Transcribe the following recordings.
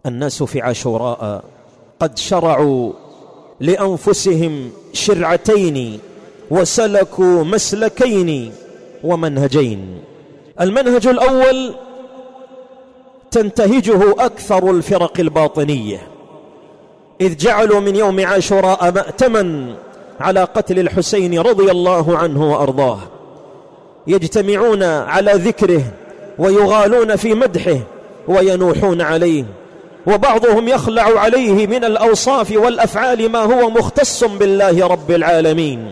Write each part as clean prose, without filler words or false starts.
الناس في عاشوراء قد شرعوا لأنفسهم شرعتين وسلكوا مسلكين ومنهجين. المنهج الأول تنتهجه أكثر الفرق الباطنية، إذ جعلوا من يوم عاشوراء مأتما على قتل الحسين رضي الله عنه وأرضاه، يجتمعون على ذكره ويغالون في مدحه وينوحون عليه، وبعضهم يخلع عليه من الأوصاف والأفعال ما هو مختص بالله رب العالمين.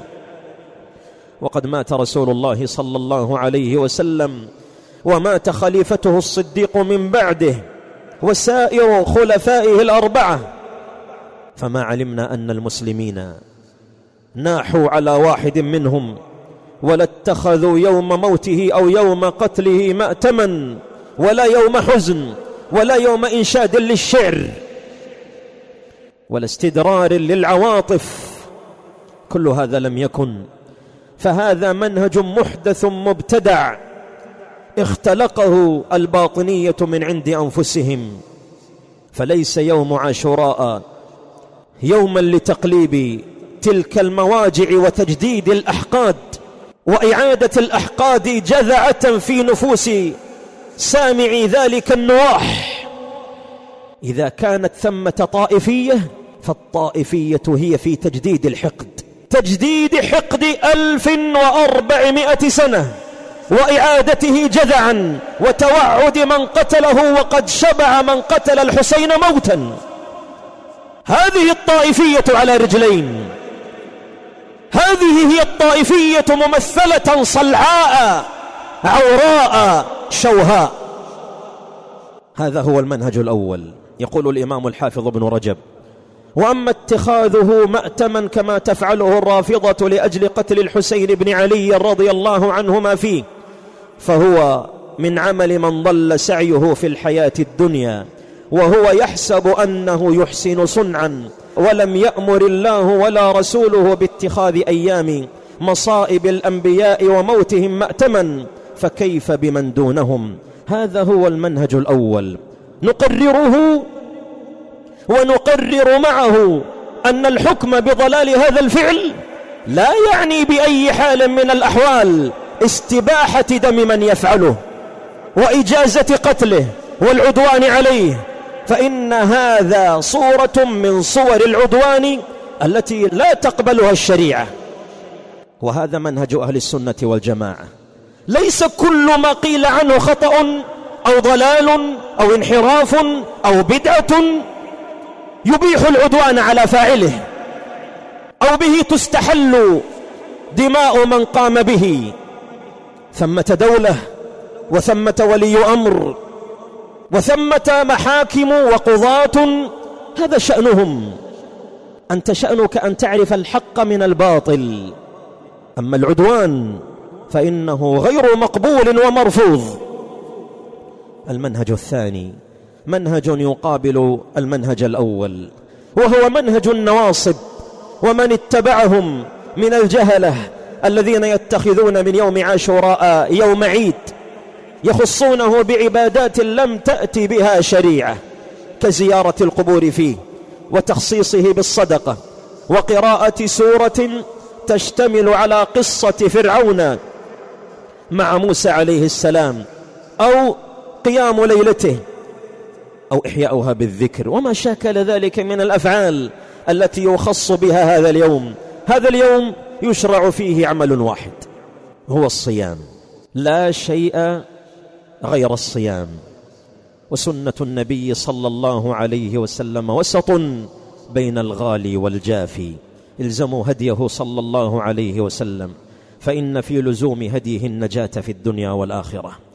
وقد مات رسول الله صلى الله عليه وسلم ومات خليفته الصديق من بعده وسائر خلفائه الأربعة، فما علمنا أن المسلمين ناحوا على واحد منهم ولا اتخذوا يوم موته أو يوم قتله مأتما ولا يوم حزن ولا يوم إنشاد للشعر ولا استدرار للعواطف، كل هذا لم يكن. فهذا منهج محدث مبتدع اختلقه الباطنية من عند أنفسهم. فليس يوم عاشوراء يوما لتقليب تلك المواجع وتجديد الأحقاد وإعادة الأحقاد جذعة في نفوس سامعي ذلك النواح. إذا كانت ثمة طائفية فالطائفية هي في تجديد الحقد، تجديد حقد 1400 سنة وإعادته جذعا وتوعد من قتله وقد شبع من قتل الحسين موتا. هذه الطائفية على رجلين، هذه هي الطائفية ممثلة صلعاء عوراء شوهاء. هذا هو المنهج الأول. يقول الإمام الحافظ ابن رجب: وأما اتخاذه مأتما كما تفعله الرافضة لأجل قتل الحسين بن علي رضي الله عنهما فيه، فهو من عمل من ضل سعيه في الحياة الدنيا وهو يحسب أنه يحسن صنعا، ولم يأمر الله ولا رسوله باتخاذ أيام مصائب الأنبياء وموتهم مأتما، فكيف بمن دونهم؟ هذا هو المنهج الأول، نقرره ونقرر معه أن الحكم بضلال هذا الفعل لا يعني بأي حال من الأحوال استباحة دم من يفعله وإجازة قتله والعدوان عليه، فإن هذا صورة من صور العدوان التي لا تقبلها الشريعة. وهذا منهج أهل السنة والجماعة. ليس كل ما قيل عنه خطأ أو ضلال أو انحراف أو بدعة يبيح العدوان على فاعله أو به تستحل دماء من قام به. ثمة دولة وثمة ولي أمر وثمة محاكم وقضاة، هذا شأنهم. أنت شأنك أن تعرف الحق من الباطل، أما العدوان فإنه غير مقبول ومرفوض. المنهج الثاني منهج يقابل المنهج الأول، وهو منهج النواصب ومن اتبعهم من الجهلة الذين يتخذون من يوم عاشوراء يوم عيد يخصونه بعبادات لم تأتي بها شريعة، كزيارة القبور فيه وتخصيصه بالصدقة وقراءة سورة تشتمل على قصة فرعون مع موسى عليه السلام، أو قيام ليلته، أو إحياؤها بالذكر وما شاكل ذلك من الأفعال التي يخص بها هذا اليوم. هذا اليوم يشرع فيه عمل واحد، هو الصيام، لا شيء غير الصيام. وسنة النبي صلى الله عليه وسلم وسط بين الغالي والجافي. الزموا هديه صلى الله عليه وسلم، فإن في لزوم هديه النجاة في الدنيا والآخرة.